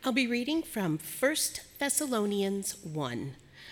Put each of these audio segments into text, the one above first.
I'll be reading from 1 Thessalonians 1.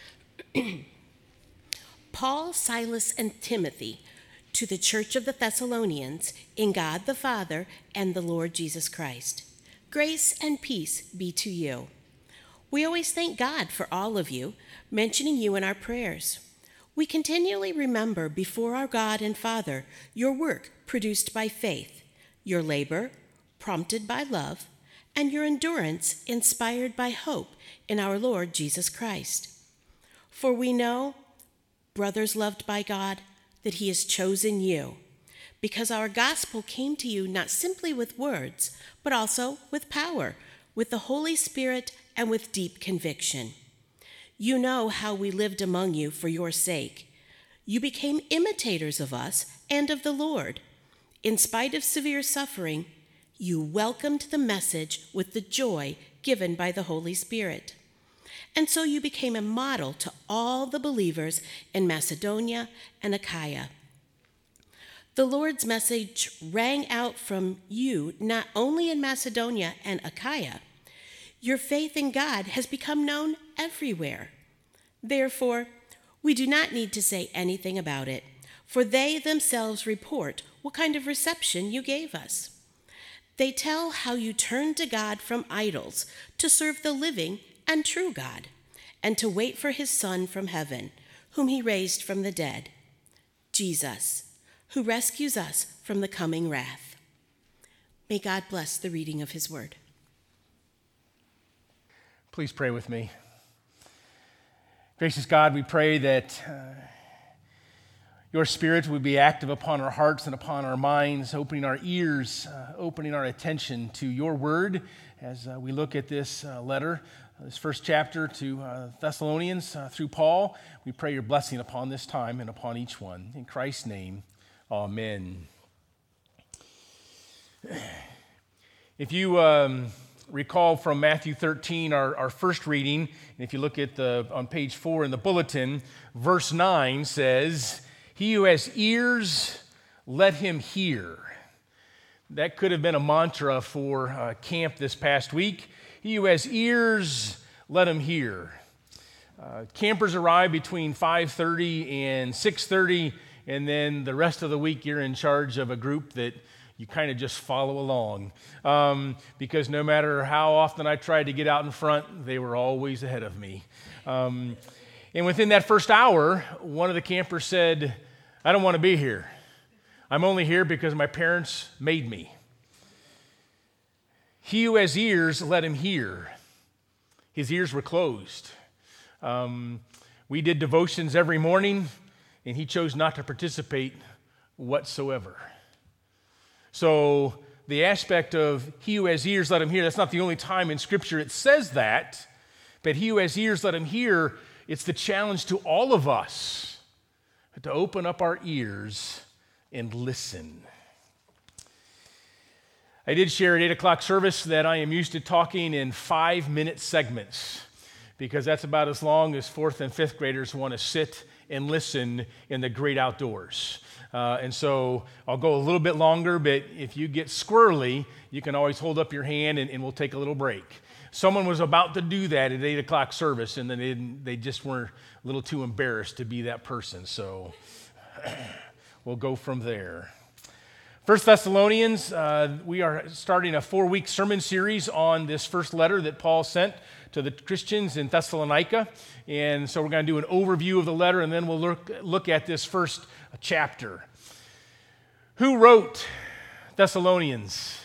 Paul, Silas, and Timothy, to the church of the Thessalonians, in God the Father and the Lord Jesus Christ. Grace and peace be to you. We always thank God for all of you, mentioning you in our prayers. We continually remember before our God and Father your work produced by faith, your labor prompted by love, and your endurance inspired by hope in our Lord Jesus Christ. For we know, brothers loved by God, that he has chosen you, because our gospel came to you not simply with words, but also with power, with the Holy Spirit, and with deep conviction. You know how we lived among you for your sake. You became imitators of us and of the Lord. In spite of severe suffering, you welcomed the message with the joy given by the Holy Spirit. And so you became a model to all the believers in Macedonia and Achaia. The Lord's message rang out from you not only in Macedonia and Achaia. Your faith in God has become known everywhere. Therefore, we do not need to say anything about it, for they themselves report what kind of reception you gave us. They tell how you turned to God from idols to serve the living and true God, and to wait for his Son from heaven, whom he raised from the dead, Jesus, who rescues us from the coming wrath. May God bless the reading of his word. Please pray with me. Gracious God, we pray that your Spirit would be active upon our hearts and upon our minds, opening our ears, opening our attention to your word as we look at this letter, this first chapter to Thessalonians through Paul. We pray your blessing upon this time and upon each one. In Christ's name, amen. If you recall from Matthew 13, our first reading, and if you look at on page 4 in the bulletin, verse 9 says, "He who has ears, let him hear." That could have been a mantra for camp this past week. He who has ears, let him hear. Campers arrive between 5:30 and 6:30, and then the rest of the week you're in charge of a group that you kind of just follow along. Because no matter how often I tried to get out in front, they were always ahead of me. And within that first hour, one of the campers said, "I don't want to be here. I'm only here because my parents made me." He who has ears, let him hear. His ears were closed. We did devotions every morning, and he chose not to participate whatsoever. So the aspect of he who has ears, let him hear, that's not the only time in Scripture it says that, but he who has ears, let him hear. It's the challenge to all of us to open up our ears and listen. I did share at 8 o'clock service that I am used to talking in 5-minute segments because that's about as long as 4th and 5th graders want to sit and listen in the great outdoors. And so I'll go a little bit longer, but if you get squirrely, you can always hold up your hand and we'll take a little break. Someone was about to do that at 8 o'clock service, and then they just were a little too embarrassed to be that person. So we'll go from there. 1 Thessalonians, we are starting a 4-week sermon series on this first letter that Paul sent to the Christians in Thessalonica. And so we're going to do an overview of the letter, and then we'll look at this first chapter. Who wrote Thessalonians?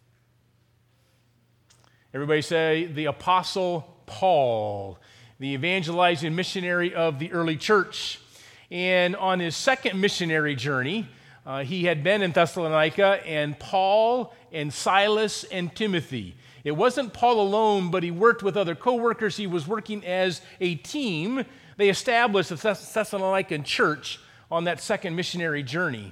Everybody say, the Apostle Paul, the evangelizing missionary of the early church. And on his second missionary journey, he had been in Thessalonica, and Paul and Silas and Timothy. It wasn't Paul alone, but he worked with other co-workers. He was working as a team. They established the Thessalonican church on that second missionary journey.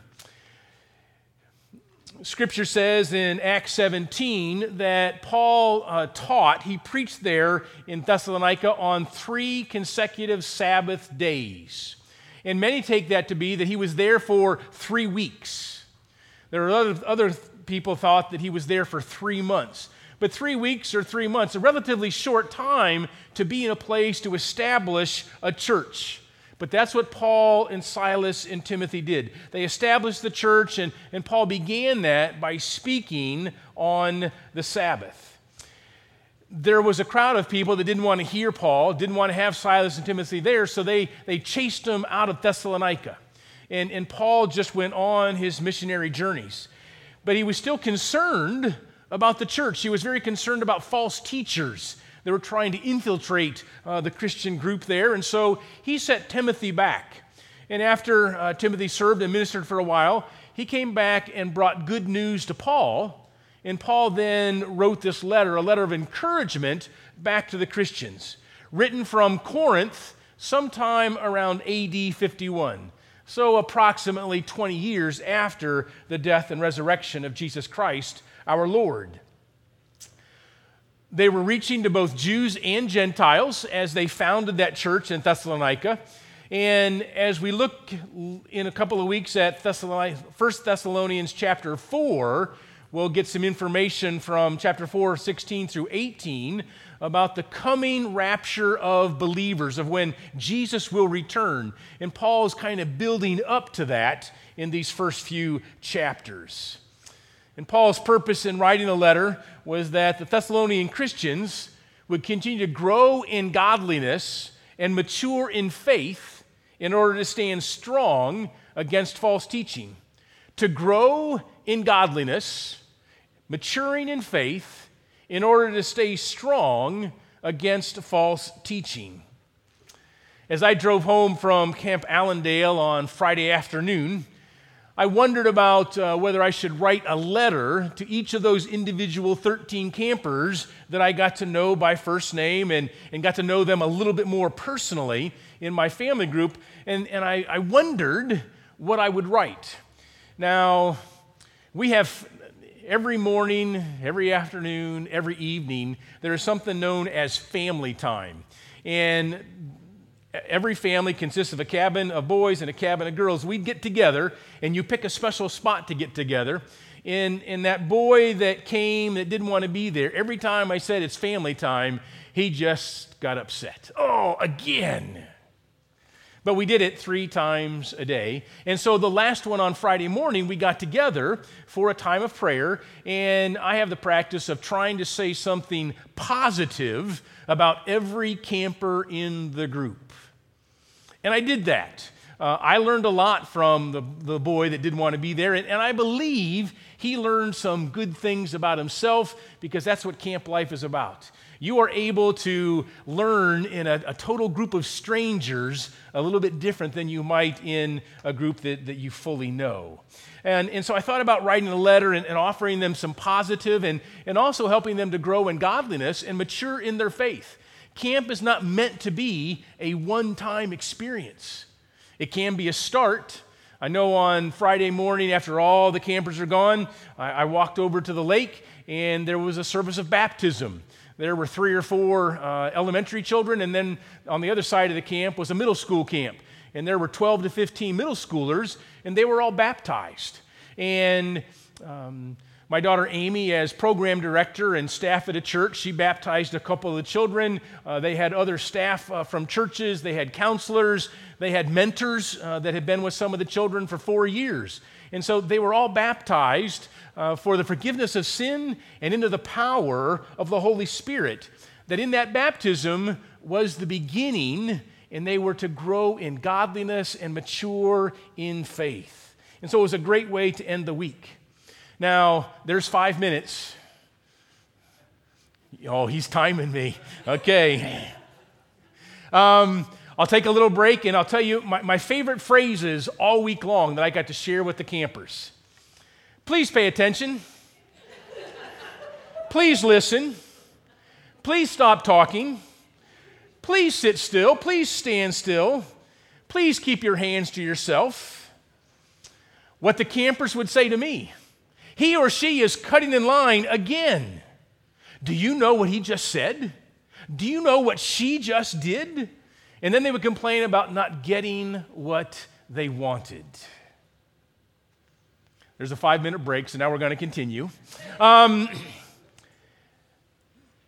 Scripture says in Acts 17 that Paul he preached there in Thessalonica on 3 consecutive Sabbath days. And many take that to be that he was there for 3 weeks. There are other people thought that he was there for 3 months. But 3 weeks or 3 months, a relatively short time to be in a place to establish a church. But that's what Paul and Silas and Timothy did. They established the church, and Paul began that by speaking on the Sabbath. There was a crowd of people that didn't want to hear Paul, didn't want to have Silas and Timothy there, so they chased them out of Thessalonica. And Paul just went on his missionary journeys. But he was still concerned about the church. He was very concerned about false teachers. They were trying to infiltrate the Christian group there, and so he sent Timothy back. And after Timothy served and ministered for a while, he came back and brought good news to Paul, and Paul then wrote this letter, a letter of encouragement back to the Christians, written from Corinth sometime around AD 51, so approximately 20 years after the death and resurrection of Jesus Christ, our Lord. They were reaching to both Jews and Gentiles as they founded that church in Thessalonica. And as we look in a couple of weeks at 1 Thessalonians chapter 4, we'll get some information from chapter 4, 16 through 18 about the coming rapture of believers, of when Jesus will return. And Paul's kind of building up to that in these first few chapters. And Paul's purpose in writing the letter was that the Thessalonian Christians would continue to grow in godliness and mature in faith in order to stand strong against false teaching. To grow in godliness, maturing in faith, in order to stay strong against false teaching. As I drove home from Camp Allendale on Friday afternoon, I wondered about whether I should write a letter to each of those individual 13 campers that I got to know by first name and got to know them a little bit more personally in my family group, and I wondered what I would write. Now, we have every morning, every afternoon, every evening, there is something known as family time. And every family consists of a cabin of boys and a cabin of girls. We'd get together, and you pick a special spot to get together. And that boy that came that didn't want to be there, every time I said it's family time, he just got upset. Oh, again. But we did it 3 times a day. And so the last one on Friday morning, we got together for a time of prayer, and I have the practice of trying to say something positive about every camper in the group. And I did that. I learned a lot from the boy that didn't want to be there, and I believe he learned some good things about himself, because that's what camp life is about. You are able to learn in a total group of strangers a little bit different than you might in a group that you fully know. And so I thought about writing a letter and offering them some positive and also helping them to grow in godliness and mature in their faith. Camp is not meant to be a one-time experience. It can be a start. I know on Friday morning, after all the campers are gone, I walked over to the lake, and there was a service of baptism. There were 3 or 4 elementary children, and then on the other side of the camp was a middle school camp. And there were 12 to 15 middle schoolers, and they were all baptized. And my daughter Amy, as program director and staff at a church, she baptized a couple of the children. They had other staff from churches. They had counselors. They had mentors that had been with some of the children for 4 years. And so they were all baptized for the forgiveness of sin and into the power of the Holy Spirit. That in that baptism was the beginning, and they were to grow in godliness and mature in faith. And so it was a great way to end the week. Now, there's 5 minutes. Oh, he's timing me. Okay. I'll take a little break, and I'll tell you my favorite phrases all week long that I got to share with the campers. Please pay attention. Please listen. Please stop talking. Please sit still. Please stand still. Please keep your hands to yourself. What the campers would say to me: he or she is cutting in line again. Do you know what he just said? Do you know what she just did? And then they would complain about not getting what they wanted. There's a 5-minute break, so now we're going to continue.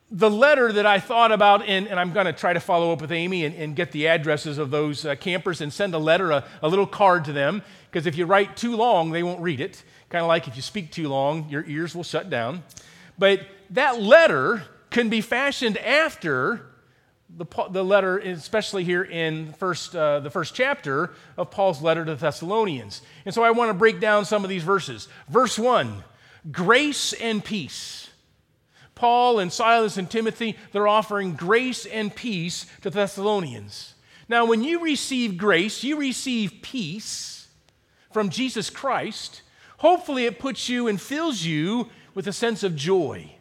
the letter that I thought about, and I'm going to try to follow up with Amy and get the addresses of those campers and send a letter, a little card to them, because if you write too long, they won't read it. Kind of like if you speak too long, your ears will shut down. But that letter can be fashioned after the letter, especially here in the first chapter of Paul's letter to the Thessalonians. And so I want to break down some of these verses. Verse 1, grace and peace. Paul and Silas and Timothy, they're offering grace and peace to the Thessalonians. Now, when you receive grace, you receive peace from Jesus Christ. Hopefully it puts you and fills you with a sense of joy.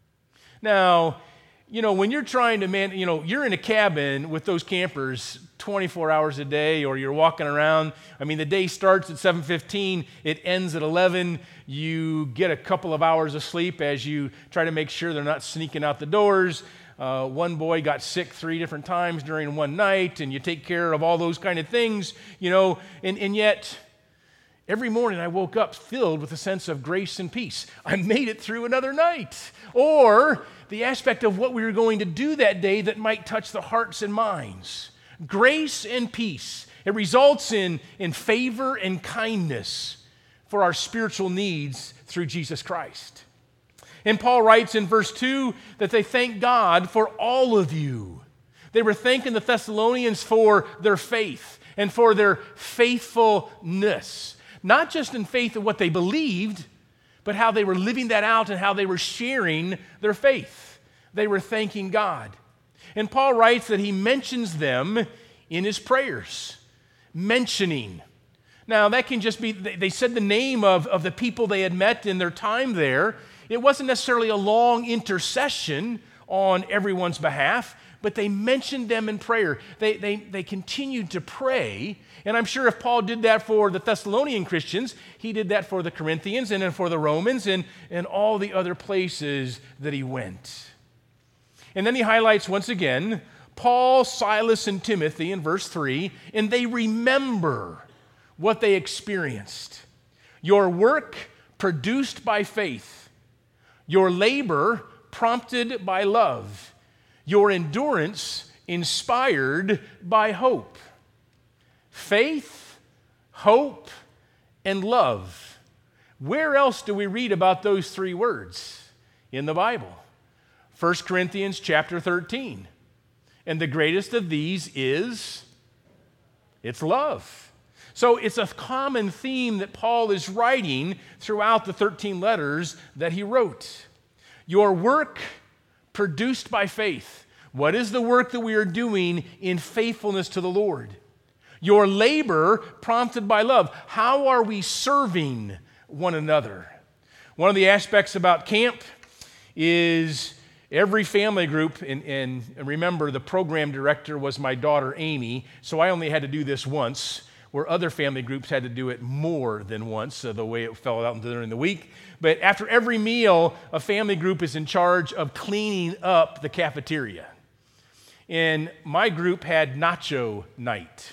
Now, when you're trying to you're in a cabin with those campers 24 hours a day, or you're walking around. I mean, the day starts at 7:15, it ends at 11. You get a couple of hours of sleep as you try to make sure they're not sneaking out the doors. One boy got sick 3 different times during one night, and you take care of all those kind of things, and yet every morning I woke up filled with a sense of grace and peace. I made it through another night. Or the aspect of what we were going to do that day that might touch the hearts and minds. Grace and peace. It results in favor and kindness for our spiritual needs through Jesus Christ. And Paul writes in verse 2 that they thank God for all of you. They were thanking the Thessalonians for their faith and for their faithfulness. Not just in faith in what they believed, but how they were living that out and how they were sharing their faith. They were thanking God. And Paul writes that he mentions them in his prayers. Mentioning. Now, that can just be, they said the name of the people they had met in their time there. It wasn't necessarily a long intercession on everyone's behalf, but they mentioned them in prayer. They continued to pray. And I'm sure if Paul did that for the Thessalonian Christians, he did that for the Corinthians and then for the Romans and all the other places that he went. And then he highlights once again Paul, Silas, and Timothy in verse 3, and they remember what they experienced. Your work produced by faith, your labor prompted by love, your endurance inspired by hope. Faith, hope, and love. Where else do we read about those 3 words in the Bible? 1 Corinthians chapter 13. And the greatest of these is, it's love. So it's a common theme that Paul is writing throughout the 13 letters that he wrote. Your work produced by faith. What is the work that we are doing in faithfulness to the Lord? Your labor prompted by love. How are we serving one another? One of the aspects about camp is every family group, and remember the program director was my daughter Amy, so I only had to do this once, where other family groups had to do it more than once, the way it fell out during the week. But after every meal, a family group is in charge of cleaning up the cafeteria. And my group had nacho night.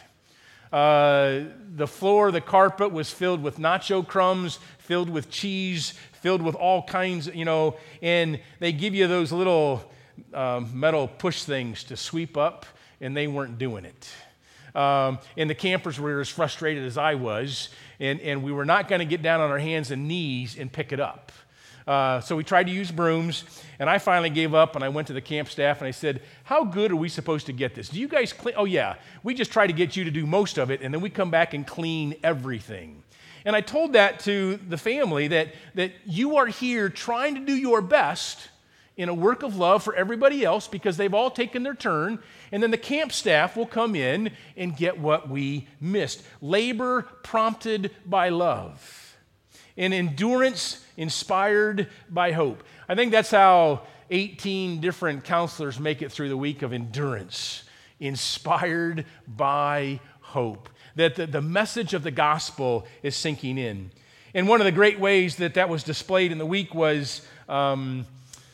The floor, the carpet was filled with nacho crumbs, filled with cheese, filled with all kinds, and they give you those little metal push things to sweep up, and they weren't doing it. And the campers were as frustrated as I was, and we were not going to get down on our hands and knees and pick it up. So we tried to use brooms, and I finally gave up, and I went to the camp staff, and I said, how good are we supposed to get this? Do you guys clean? Oh, yeah. We just try to get you to do most of it, and then we come back and clean everything. And I told that to the family, that you are here trying to do your best in a work of love for everybody else because they've all taken their turn, and then the camp staff will come in and get what we missed. Labor prompted by love. And endurance inspired by hope. I think that's how 18 different counselors make it through the week of endurance. Inspired by hope. That the message of the gospel is sinking in. And one of the great ways that was displayed in the week was Roro.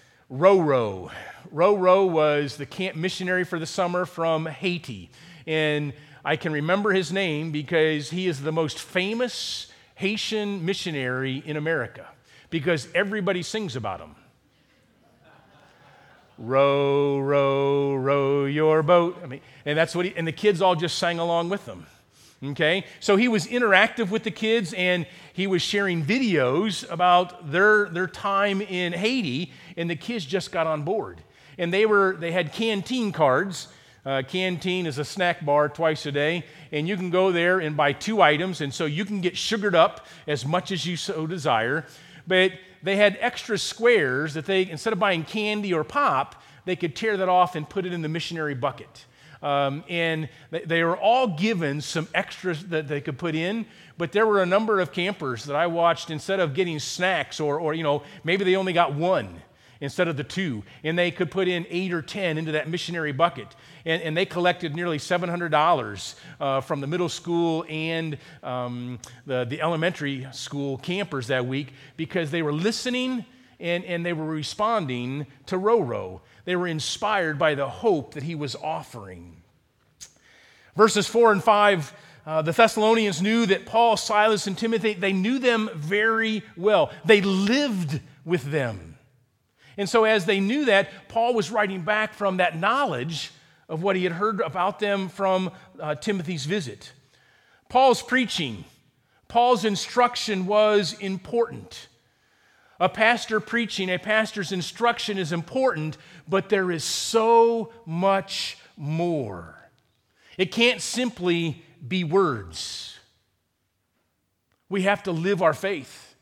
Roro was the camp missionary for the summer from Haiti. And I can remember his name because he is the most famous Haitian missionary in America because everybody sings about him. row, row, row your boat. I mean, and that's what and the kids all just sang along with them. Okay, so he was interactive with the kids, and he was sharing videos about their time in Haiti, and the kids just got on board. And they had canteen cards. Canteen is a snack bar twice a day, and you can go there and buy 2 items, and so you can get sugared up as much as you so desire. But they had extra squares that instead of buying candy or pop, they could tear that off and put it in the missionary bucket. And they were all given some extras that they could put in, but there were a number of campers that I watched, instead of getting snacks or maybe they only got 1 instead of the 2, and they could put in 8 or 10 into that missionary bucket. And they collected nearly $700 from the middle school and the elementary school campers that week, because they were listening and they were responding to Roro. They were inspired by the hope that he was offering. Verses 4 and 5, the Thessalonians knew that Paul, Silas, and Timothy, they knew them very well. They lived with them. And so as they knew that, Paul was writing back from that knowledge of what he had heard about them from Timothy's visit. Paul's preaching, Paul's instruction was important. A pastor preaching, a pastor's instruction is important, but there is so much more. It can't simply be words. We have to live our faith.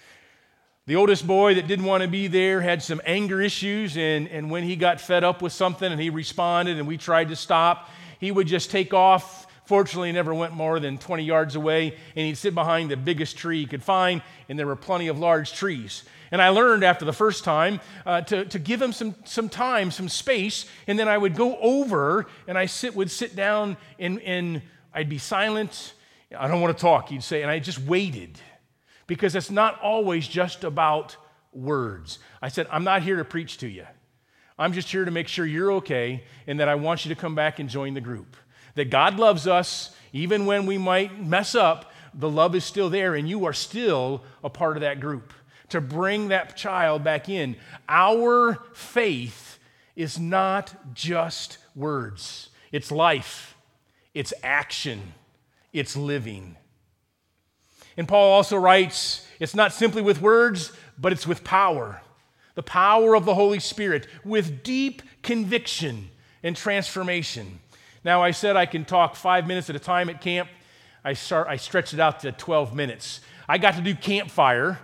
The oldest boy that didn't want to be there had some anger issues, and when he got fed up with something and he responded and we tried to stop, he would just take off. Fortunately, he never went more than 20 yards away, and he'd sit behind the biggest tree he could find, and there were plenty of large trees. And I learned after the first time to give him some time, some space, and then I would go over and would sit down and I'd be silent. I don't want to talk, he'd say, and I just waited, because it's not always just about words. I said, I'm not here to preach to you. I'm just here to make sure you're okay, and that I want you to come back and join the group. That God loves us, even when we might mess up, the love is still there, and you are still a part of that group. To bring that child back in. Our faith is not just words. It's life. It's action. It's living. And Paul also writes, it's not simply with words, but it's with power. The power of the Holy Spirit, with deep conviction and transformation. Now, I said I can talk 5 minutes at a time at camp. I stretched it out to 12 minutes. I got to do campfire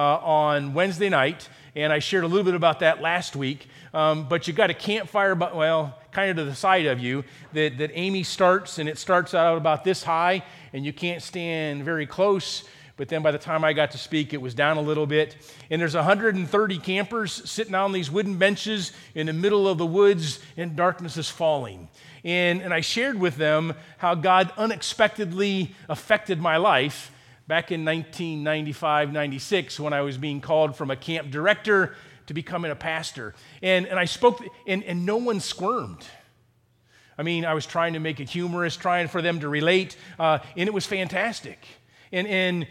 on Wednesday night, and I shared a little bit about that last week. But you got a campfire, kind of to the side of you, that Amy starts, and it starts out about this high, and you can't stand very close. But then by the time I got to speak, it was down a little bit. And there's 130 campers sitting on these wooden benches in the middle of the woods, and darkness is falling. And I shared with them how God unexpectedly affected my life back in 1995, 96, when I was being called from a camp director to becoming a pastor. And I spoke, and no one squirmed. I mean, I was trying to make it humorous, trying for them to relate, and it was fantastic. And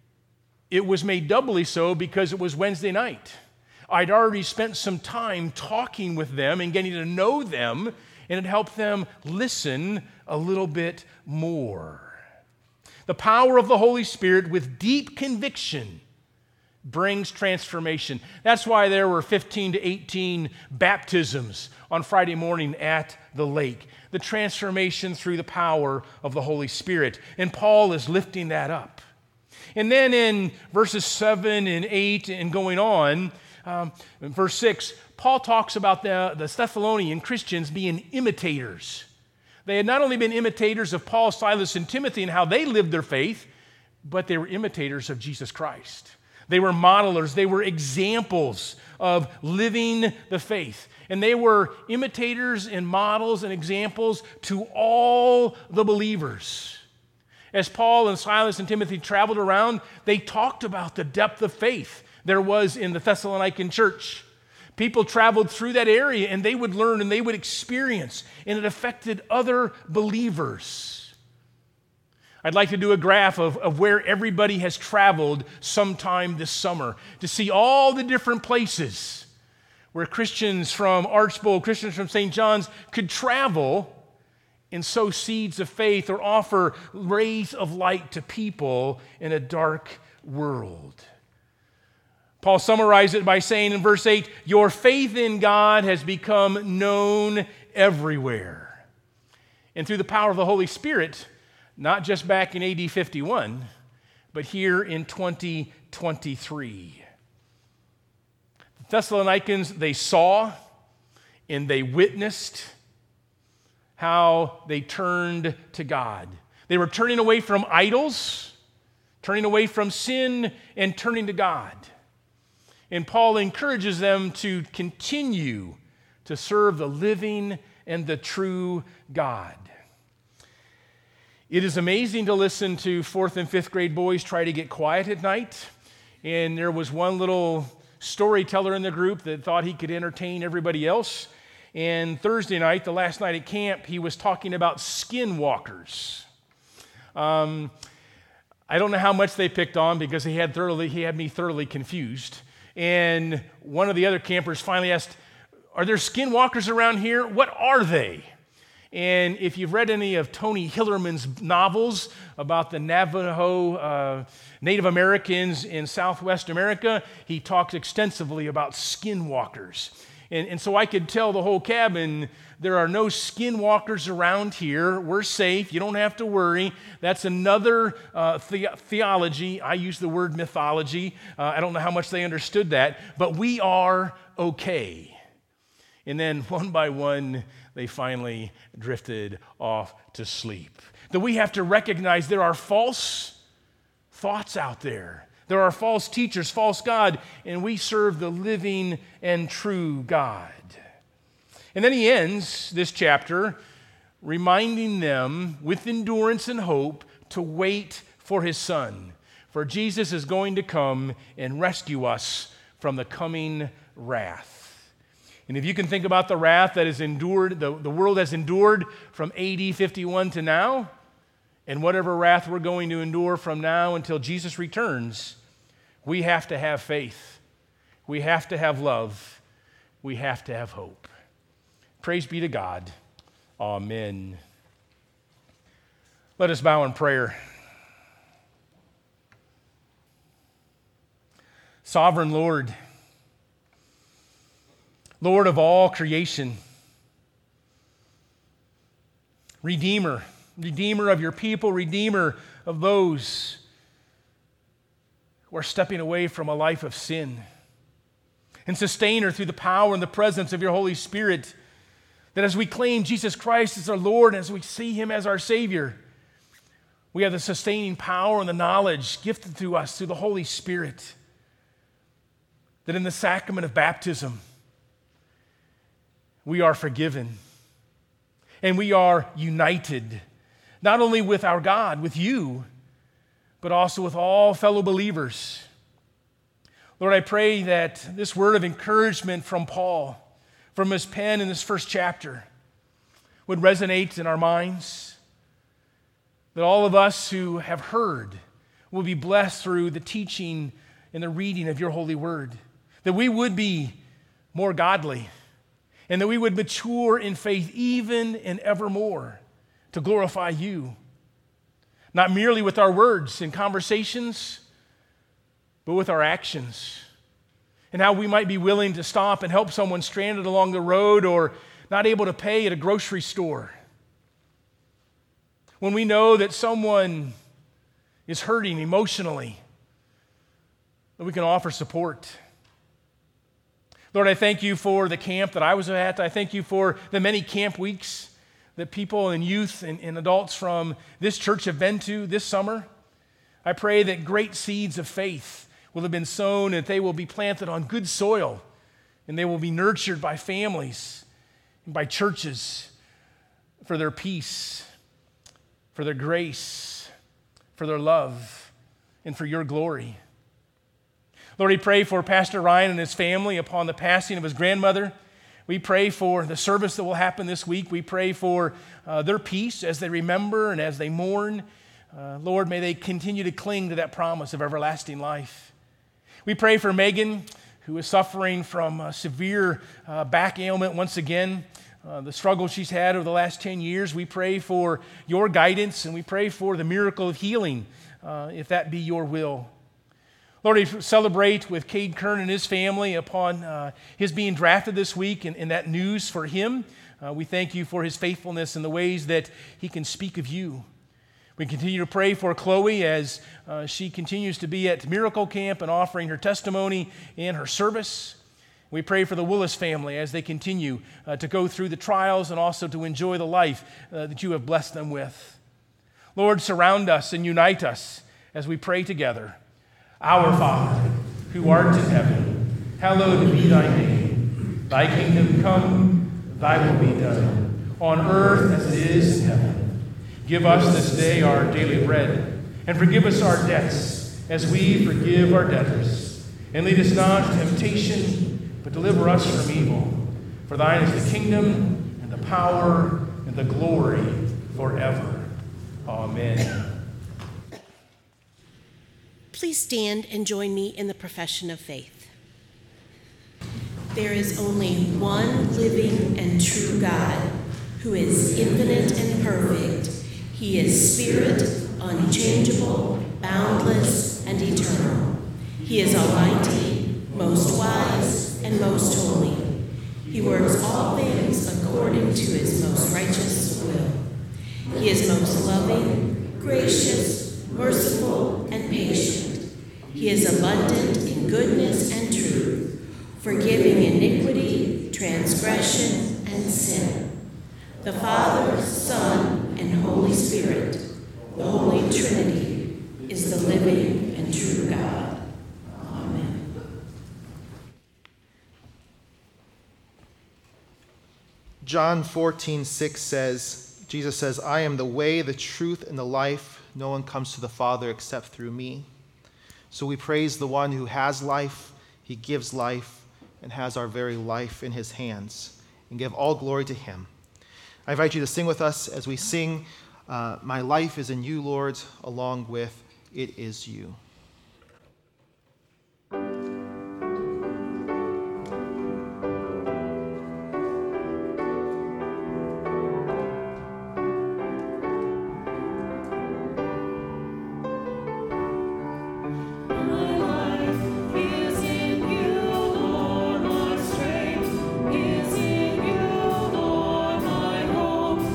it was made doubly so because it was Wednesday night. I'd already spent some time talking with them and getting to know them, and it helped them listen a little bit more. The power of the Holy Spirit with deep conviction brings transformation. That's why there were 15 to 18 baptisms on Friday morning at the lake. The transformation through the power of the Holy Spirit. And Paul is lifting that up. And then in verses 7 and 8 and going on, in verse 6, Paul talks about the Thessalonian Christians being imitators. They had not only been imitators of Paul, Silas, and Timothy and how they lived their faith, but they were imitators of Jesus Christ. They were modelers. They were examples of living the faith. And they were imitators and models and examples to all the believers. As Paul and Silas and Timothy traveled around, they talked about the depth of faith there was in the Thessalonican church. People traveled through that area, and they would learn and they would experience, and it affected other believers. I'd like to do a graph of where everybody has traveled sometime this summer to see all the different places where Christians from Archbold, Christians from St. John's could travel and sow seeds of faith or offer rays of light to people in a dark world. Paul summarized it by saying in verse 8, your faith in God has become known everywhere. And through the power of the Holy Spirit, not just back in AD 51, but here in 2023. The Thessalonians, they saw and they witnessed how they turned to God. They were turning away from idols, turning away from sin, and turning to God. And Paul encourages them to continue to serve the living and the true God. It is amazing to listen to 4th and 5th grade boys try to get quiet at night. And there was one little storyteller in the group that thought he could entertain everybody else. And Thursday night, the last night at camp, he was talking about skinwalkers. I don't know how much they picked on because he had me thoroughly confused. And one of the other campers finally asked, are there skinwalkers around here? What are they? And if you've read any of Tony Hillerman's novels about the Navajo Native Americans in Southwest America, he talks extensively about skinwalkers. And so I could tell the whole cabin, there are no skinwalkers around here. We're safe. You don't have to worry. That's another theology. I use the word mythology. I don't know how much they understood that, but we are okay. And then one by one, they finally drifted off to sleep. That we have to recognize there are false thoughts out there. There are false teachers, false God, and we serve the living and true God. And then he ends this chapter reminding them with endurance and hope to wait for his Son. For Jesus is going to come and rescue us from the coming wrath. And if you can think about the wrath that is endured, the world has endured from AD 51 to now, and whatever wrath we're going to endure from now until Jesus returns, we have to have faith. We have to have love. We have to have hope. Praise be to God. Amen. Let us bow in prayer. Sovereign Lord, Lord of all creation, Redeemer of your people, Redeemer of those who are stepping away from a life of sin, and Sustainer through the power and the presence of your Holy Spirit, that as we claim Jesus Christ as our Lord, and as we see him as our Savior, we have the sustaining power and the knowledge gifted to us through the Holy Spirit, that in the sacrament of baptism, we are forgiven, and we are united, not only with our God, with you, but also with all fellow believers. Lord, I pray that this word of encouragement from Paul, from his pen in this first chapter, would resonate in our minds, that all of us who have heard will be blessed through the teaching and the reading of your holy word, that we would be more godly, and that we would mature in faith even and evermore to glorify you, not merely with our words and conversations, but with our actions, and how we might be willing to stop and help someone stranded along the road or not able to pay at a grocery store. When we know that someone is hurting emotionally, that we can offer support. Lord, I thank you for the camp that I was at. I thank you for the many camp weeks that people and youth and adults from this church have been to this summer. I pray that great seeds of faith will have been sown, and they will be planted on good soil, and they will be nurtured by families and by churches for their peace, for their grace, for their love, and for your glory. Lord, we pray for Pastor Ryan and his family upon the passing of his grandmother. We pray for the service that will happen this week. We pray for their peace as they remember and as they mourn. Lord, may they continue to cling to that promise of everlasting life. We pray for Megan, who is suffering from a severe back ailment once again. The struggle she's had over the last 10 years. We pray for your guidance, and we pray for the miracle of healing, if that be your will. Lord, we celebrate with Cade Kern and his family upon his being drafted this week and that news for him. We thank you for his faithfulness and the ways that he can speak of you. We continue to pray for Chloe as she continues to be at Miracle Camp and offering her testimony and her service. We pray for the Willis family as they continue to go through the trials and also to enjoy the life that you have blessed them with. Lord, surround us and unite us as we pray together. Our Father, who art in heaven, hallowed be thy name. Thy kingdom come, thy will be done, on earth as it is in heaven. Give us this day our daily bread, and forgive us our debts as we forgive our debtors. And lead us not into temptation, but deliver us from evil. For thine is the kingdom, and the power, and the glory forever. Amen. Please stand and join me in the profession of faith. There is only one living and true God, who is infinite and perfect. He is spirit, unchangeable, boundless, and eternal. He is almighty, most wise, and most holy. He works all things according to his most righteous will. He is most loving, gracious, merciful, and patient. He is abundant in goodness and truth, forgiving iniquity, transgression, and sin. The Father, Son, and Holy Spirit, the Holy Trinity, is the living and true God. John 14:6 says, Jesus says, I am the way, the truth, and the life. No one comes to the Father except through me. So we praise the one who has life, he gives life, and has our very life in his hands, and give all glory to him. I invite you to sing with us as we sing, My Life is in You, Lord, along with It Is You.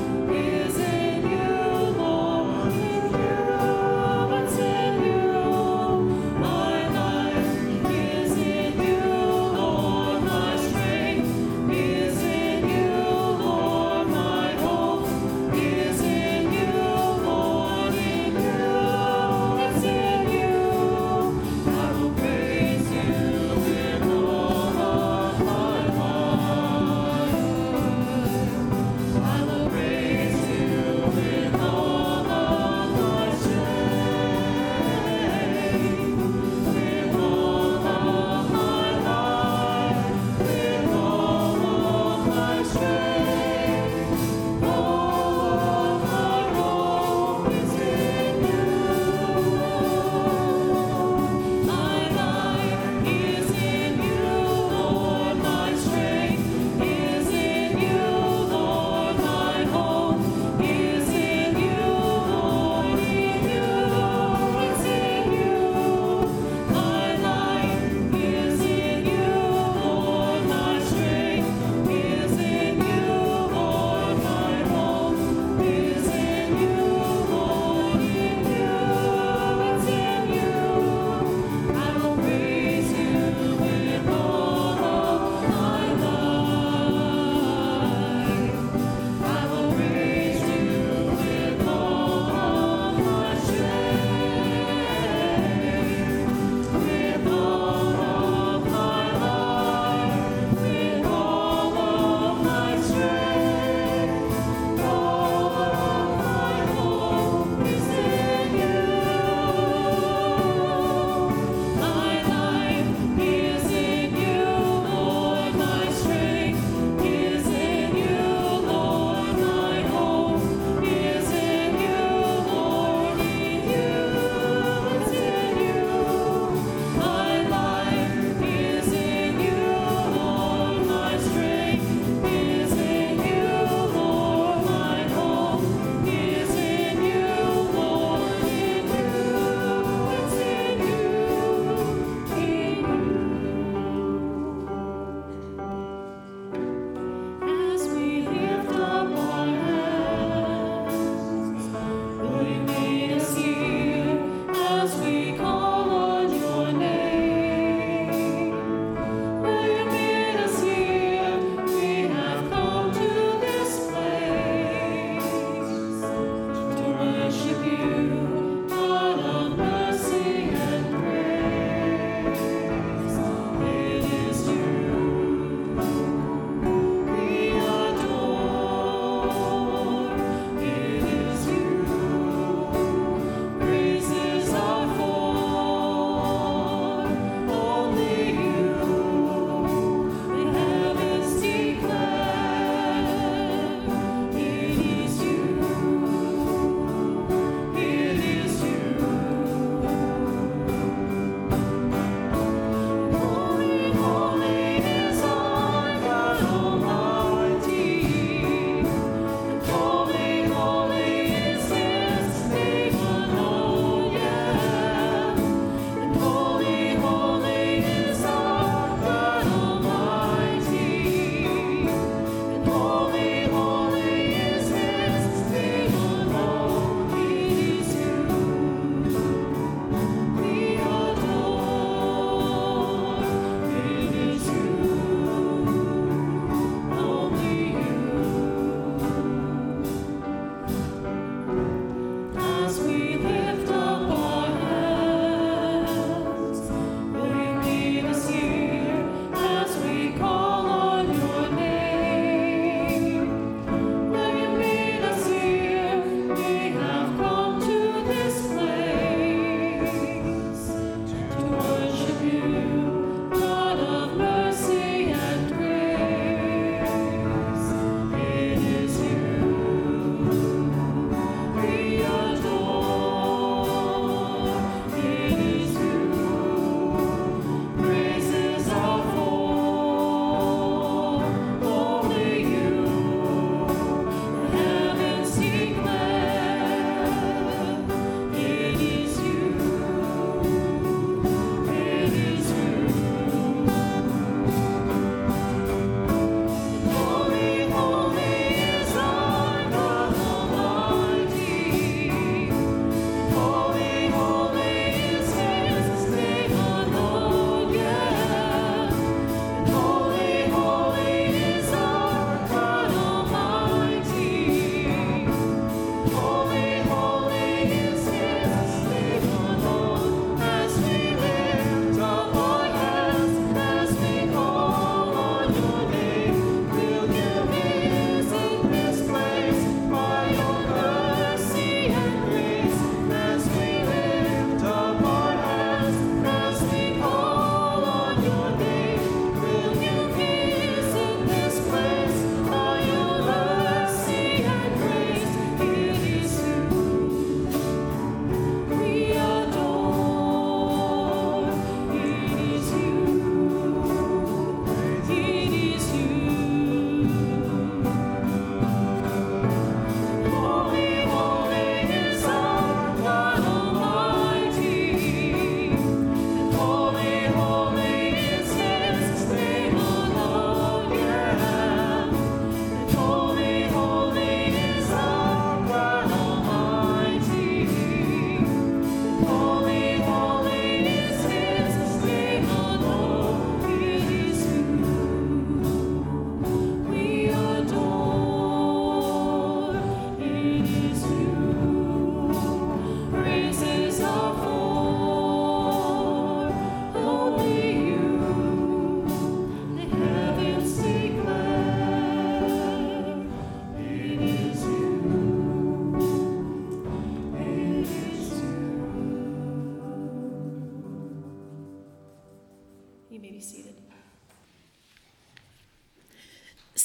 You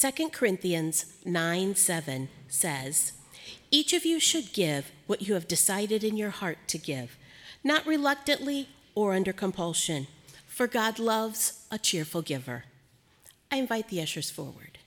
2 Corinthians 9:7 says, "Each of you should give what you have decided in your heart to give, not reluctantly or under compulsion, for God loves a cheerful giver." I invite the ushers forward.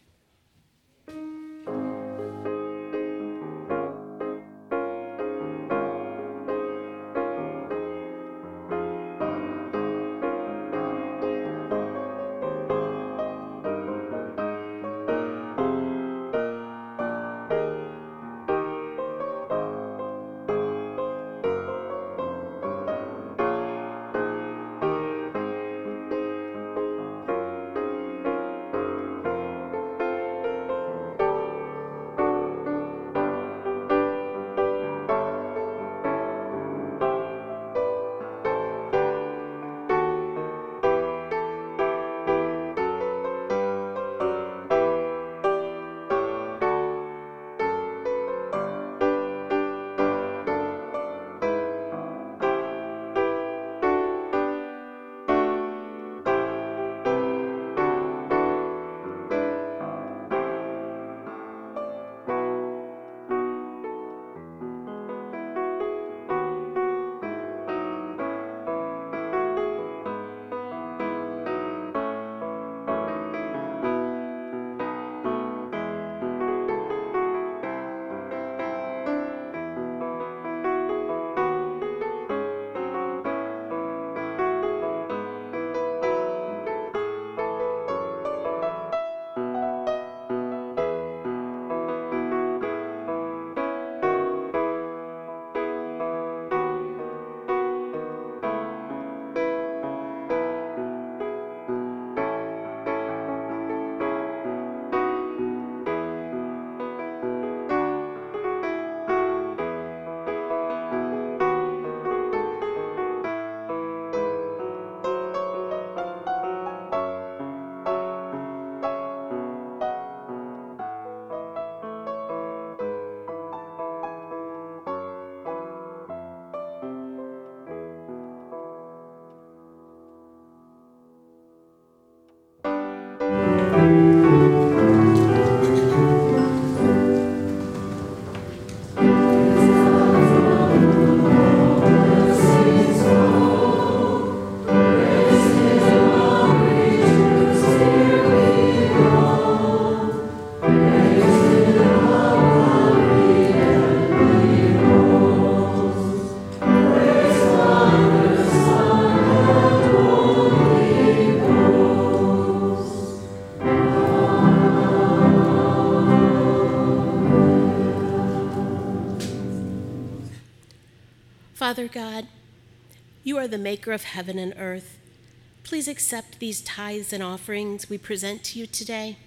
Father God, you are the maker of heaven and earth. Please accept these tithes and offerings we present to you today.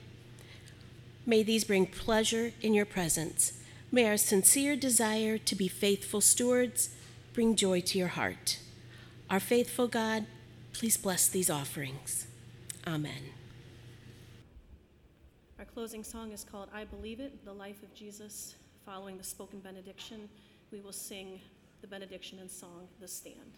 May these bring pleasure in your presence. May our sincere desire to be faithful stewards bring joy to your heart. Our faithful God, please bless these offerings. Amen. Our closing song is called "I Believe It," the life of Jesus. Following the spoken benediction, we will sing the benediction and song, "The Stand."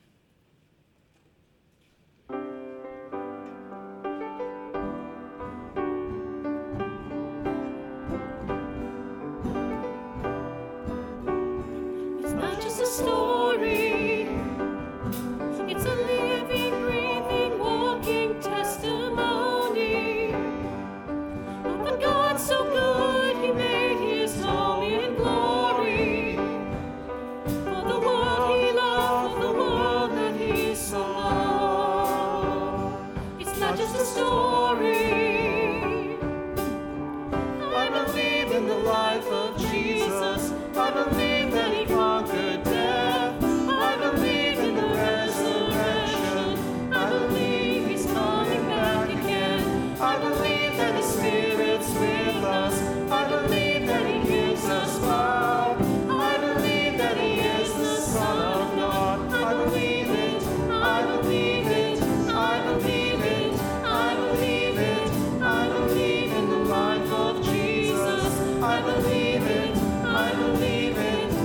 It's not just a story, it's a living, breathing, walking testimony of a God so good he made his home in glory. For the world he loved, for the world that he so loved. It's not just a story. I believe in the life of Jesus. I believe that he conquered death. I believe in the resurrection. I believe he's coming back again. I believe that his Spirit's with us. I believe that he gives us power. I believe that he is the Son of God. I believe it. I believe it. I believe it. I believe it. I believe in the life of Jesus. I believe it. I believe it.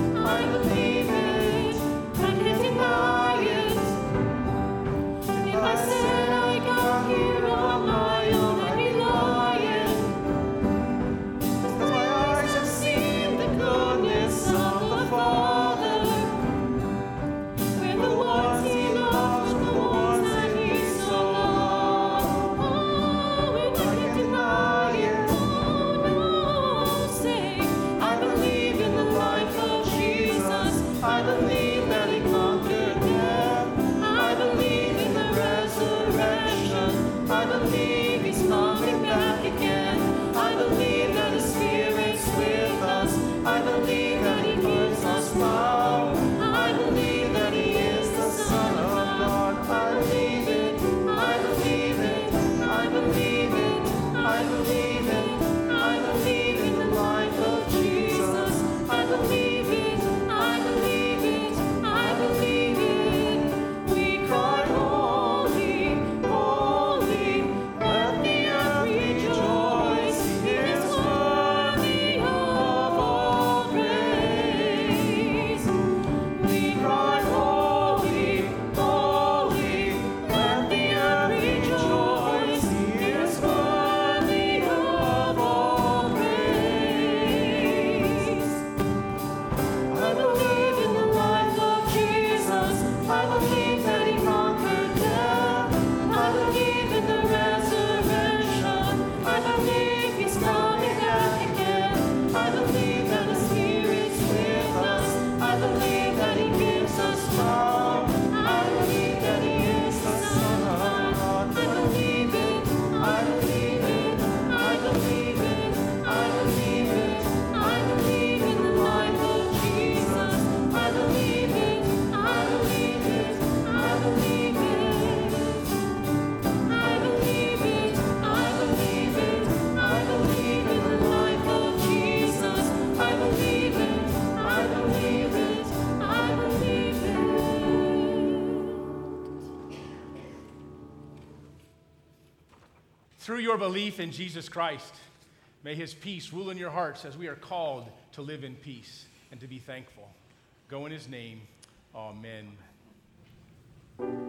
believe that he gives us love. I believe that he is the Son of God. I believe it. I believe it. I believe it. I believe it. I believe in the life of Jesus. I believe it. I believe it. I believe it. We cry, holy, holy. Let the earth rejoice. He is worthy of all praise. We cry, holy, holy. Let the earth rejoice. He is worthy of all praise. I believe in the life of Jesus. I believe that he conquered death. I believe in the resurrection. I believe he's coming back again. I believe that his Spirit's with us. I believe that he gives us love. I believe that he is the Son of God. I believe it. I believe it. I believe it. I believe it. I believe in the life of Jesus. I believe it. I believe it. I believe it. I believe it. I believe it. I believe in the life of Jesus. I believe it. I believe it. I believe it. Through your belief in Jesus Christ, may his peace rule in your hearts as we are called to live in peace and to be thankful. Go in his name. Amen.